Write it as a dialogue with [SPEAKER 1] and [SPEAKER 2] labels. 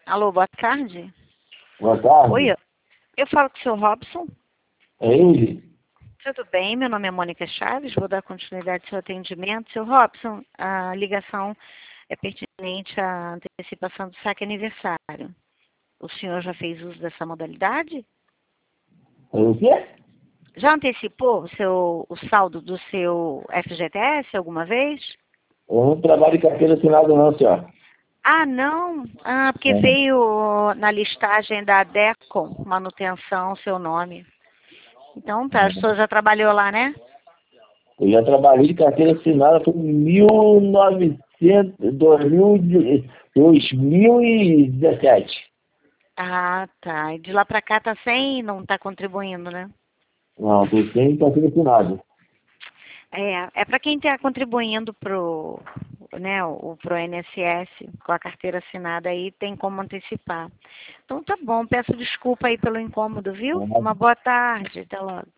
[SPEAKER 1] Alô, boa tarde.
[SPEAKER 2] Boa tarde.
[SPEAKER 1] Oi, eu falo com o seu Robson.
[SPEAKER 2] É ele?
[SPEAKER 1] Tudo bem? Meu nome é Mônica Chaves, vou dar continuidade ao seu atendimento. Seu Robson, a ligação é pertinente à antecipação do saque aniversário. O senhor já fez uso dessa modalidade?
[SPEAKER 2] É o quê?
[SPEAKER 1] Já antecipou o saldo do seu FGTS alguma vez?
[SPEAKER 2] Eu não trabalho de carteira assinada não, senhor.
[SPEAKER 1] Ah, não. Ah, porque
[SPEAKER 2] É.
[SPEAKER 1] veio na listagem da DECOM, manutenção, seu nome. Então tá, a senhor já trabalhou lá, né?
[SPEAKER 2] Eu já trabalhei de carteira assinada por 2017.
[SPEAKER 1] Ah, tá. E de lá pra cá tá sem, não tá contribuindo, né?
[SPEAKER 2] Não, estou sem carteira assinada.
[SPEAKER 1] É para quem está contribuindo pro INSS com a carteira assinada aí, tem como antecipar. Então tá bom, peço desculpa aí pelo incômodo, viu? Uma boa tarde, até logo.